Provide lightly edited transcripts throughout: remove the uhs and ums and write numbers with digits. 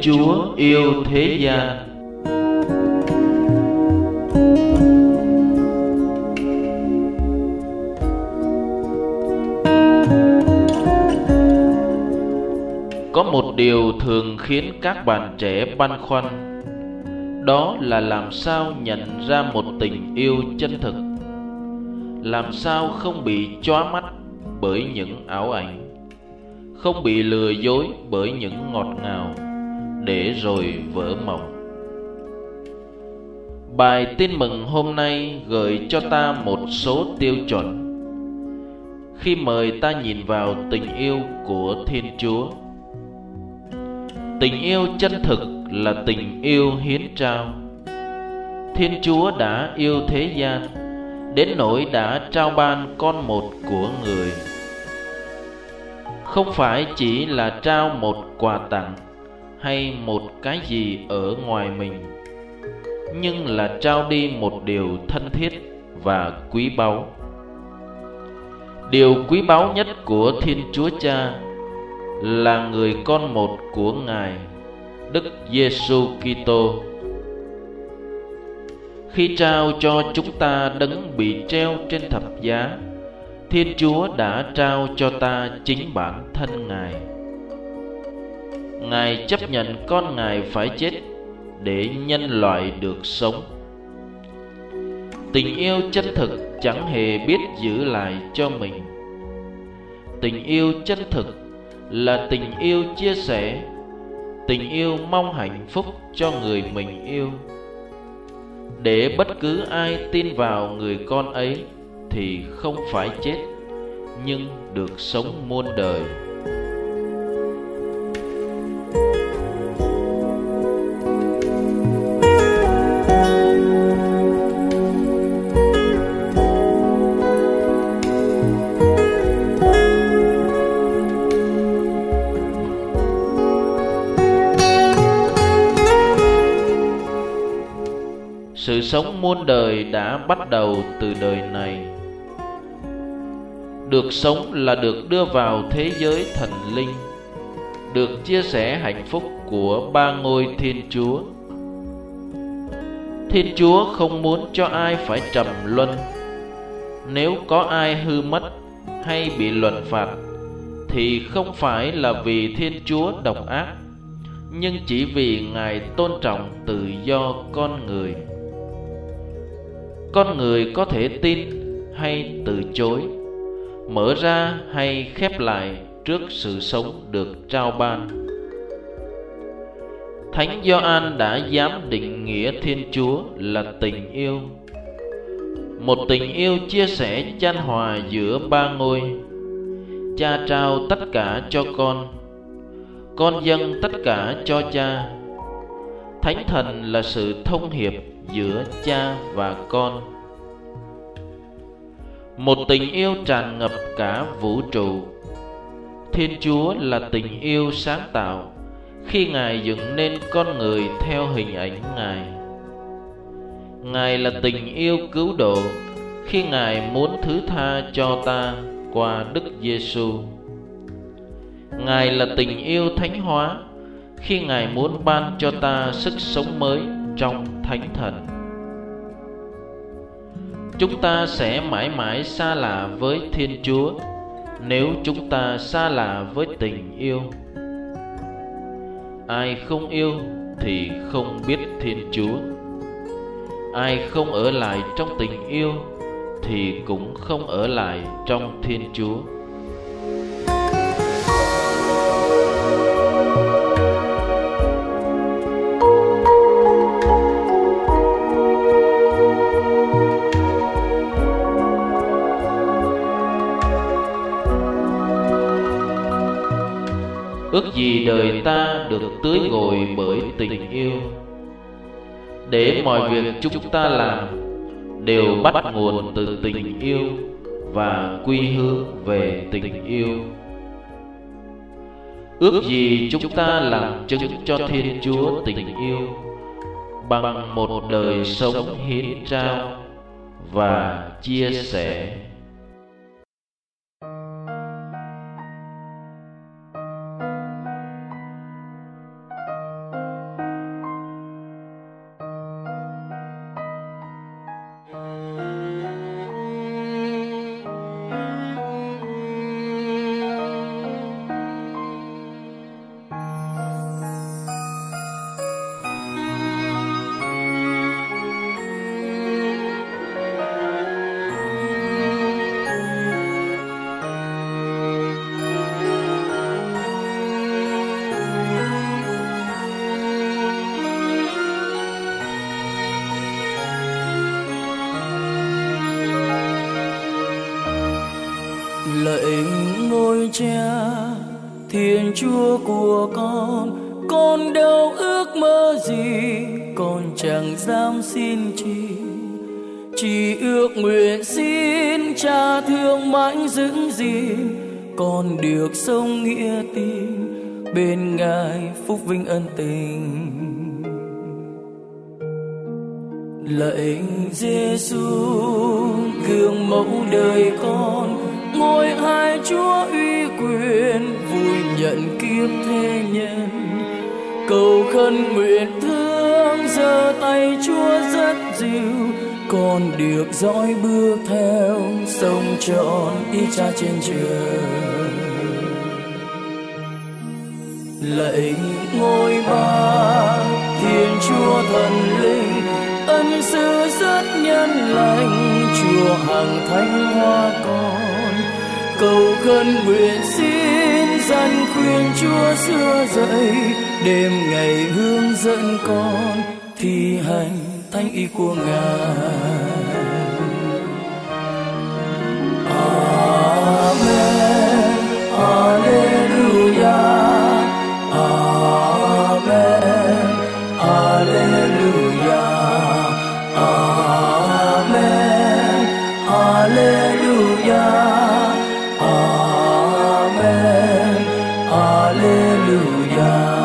Chúa yêu thế gian. Có một điều thường khiến các bạn trẻ băn khoăn, đó là làm sao nhận ra một tình yêu chân thực, làm sao không bị chóa mắt bởi những ảo ảnh, không bị lừa dối bởi những ngọt ngào để rồi vỡ mộng. Bài tin mừng hôm nay gợi cho ta một số tiêu chuẩn khi mời ta nhìn vào tình yêu của Thiên Chúa. Tình yêu chân thực là tình yêu hiến trao. Thiên Chúa đã yêu thế gian đến nỗi đã trao ban con một của người. Không phải chỉ là trao một quà tặng hay một cái gì ở ngoài mình, nhưng là trao đi một điều thân thiết và quý báu. Điều quý báu nhất của Thiên Chúa Cha là người con một của Ngài, Đức Giêsu Kitô. Khi trao cho chúng ta đấng bị treo trên thập giá, Thiên Chúa đã trao cho ta chính bản thân Ngài. Ngài chấp nhận con Ngài phải chết để nhân loại được sống. Tình yêu chân thực chẳng hề biết giữ lại cho mình. Tình yêu chân thực là tình yêu chia sẻ, tình yêu mong hạnh phúc cho người mình yêu, để bất cứ ai tin vào người con ấy thì không phải chết, nhưng được sống muôn đời. Sự sống muôn đời đã bắt đầu từ đời này. Được sống là được đưa vào thế giới thần linh, được chia sẻ hạnh phúc của ba ngôi Thiên Chúa. Thiên Chúa không muốn cho ai phải trầm luân. Nếu có ai hư mất hay bị luận phạt thì không phải là vì Thiên Chúa độc ác, nhưng chỉ vì Ngài tôn trọng tự do con người. Con người có thể tin hay từ chối, mở ra hay khép lại trước sự sống được trao ban. Thánh Gioan đã dám định nghĩa Thiên Chúa là tình yêu, một tình yêu chia sẻ chan hòa giữa ba ngôi. Cha trao tất cả cho con dâng tất cả cho Cha. Thánh Thần là sự thông hiệp giữa Cha và Con. Một tình yêu tràn ngập cả vũ trụ. Thiên Chúa là tình yêu sáng tạo khi Ngài dựng nên con người theo hình ảnh Ngài. Ngài là tình yêu cứu độ khi Ngài muốn thứ tha cho ta qua Đức Giêsu. Ngài là tình yêu thánh hóa khi Ngài muốn ban cho ta sức sống mới trong Thánh Thần. Chúng ta sẽ mãi mãi xa lạ với Thiên Chúa nếu chúng ta xa lạ với tình yêu. Ai không yêu thì không biết Thiên Chúa. Ai không ở lại trong tình yêu thì cũng không ở lại trong Thiên Chúa. Ước gì đời ta được tưới gội bởi tình yêu, để mọi việc chúng ta làm đều bắt nguồn từ tình yêu và quy hướng về tình yêu. Ước gì chúng ta làm chứng cho Thiên Chúa tình yêu bằng một đời sống hiến trao và chia sẻ. Lạy ngôi Cha Thiên Chúa của con đâu ước mơ gì, con chẳng dám xin chỉ ước nguyện xin Cha thương mãi giữ gìn, con được sống nghĩa tin bên Ngài phúc vinh ân tình. Lạy Giêsu gương mẫu đời con, ngôi hai Chúa uy quyền vui nhận kiếp thế nhân, cầu khẩn nguyện thương giơ tay Chúa rất dịu, con được dõi bước theo sông trọn ý Cha trên trời. Lạy ngôi Ba Thiên Chúa thần linh, ân sư rất nhân lành, Chúa hằng thánh hoa con, cầu khẩn nguyện xin dân khuyên Chúa xưa dậy, đêm ngày hướng dẫn con thi hành thánh ý của Ngài. Amen, Alleluia, Amen, Alleluia, Amen, Alleluia, Amen, Alleluia.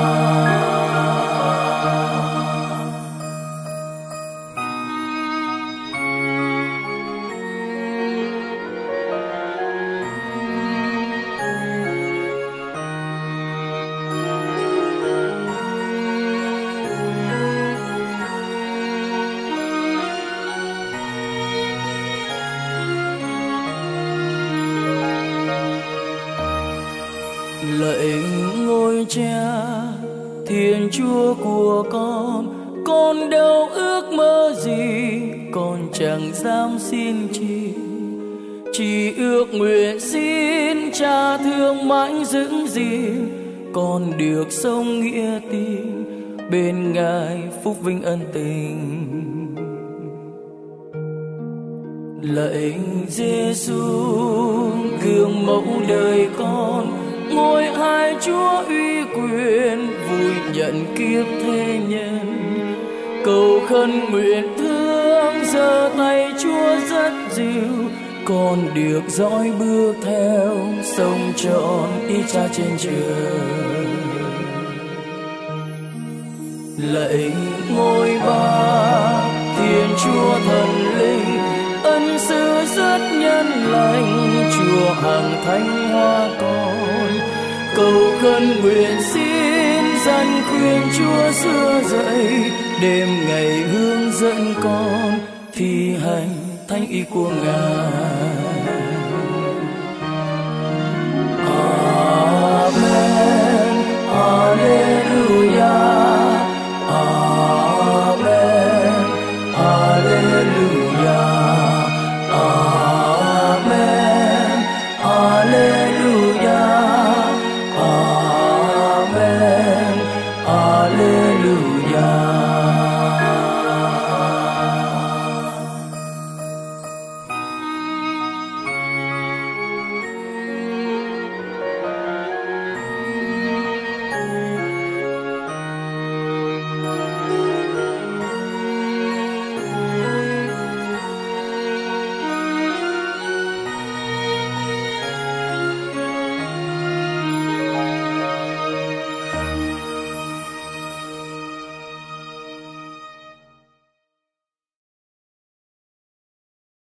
Lạy ngôi Cha Thiên Chúa của con đâu ước mơ gì, con chẳng dám xin chỉ ước nguyện xin Cha thương mãi giữ gìn, con được sống nghĩa tin bên Ngài phúc vinh ân tình. Lạy Giêsu gương mẫu đời con, ngôi hai Chúa uy quyền vui nhận kiếp thế nhân, cầu khẩn nguyện thương giơ tay Chúa rất dịu, con được dõi bước theo sông trọn ý Cha trên trời. Lạy ngôi Ba Thiên Chúa thần linh, ân sư rất nhân lành, Chúa hằng thánh hoa con, cầu khẩn nguyện xin dân khuyên Chúa xưa dậy, đêm ngày hướng dẫn con thi hành thánh ý của Ngài.